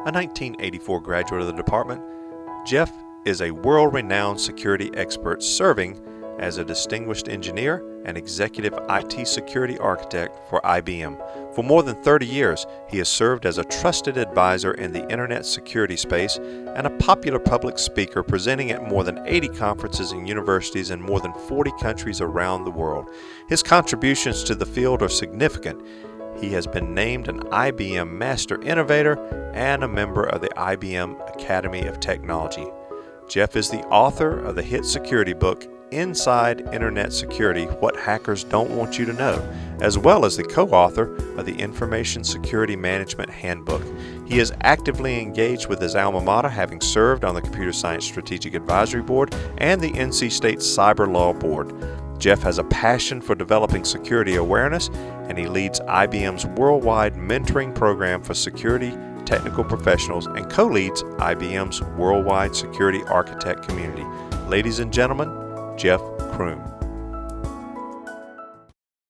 A 1984 graduate of the department, Jeff is a world-renowned security expert serving as a distinguished engineer and executive IT security architect for IBM. For more than 30 years, he has served as a trusted advisor in the internet security space and a popular public speaker presenting at more than 80 conferences and universities in more than 40 countries around the world. His contributions to the field are significant. He has been named an IBM Master Innovator and a member of the IBM Academy of Technology. Jeff is the author of the hit security book, Inside Internet Security: What Hackers Don't Want You to Know, as well as the co-author of the Information Security Management Handbook. He is actively engaged with his alma mater, having served on the Computer Science Strategic Advisory Board and the NC State Cyber Law Board. Jeff has a passion for developing security awareness, and he leads IBM's worldwide mentoring program for security technical professionals and co-leads IBM's worldwide security architect community. Ladies and gentlemen, Jeff Kroom.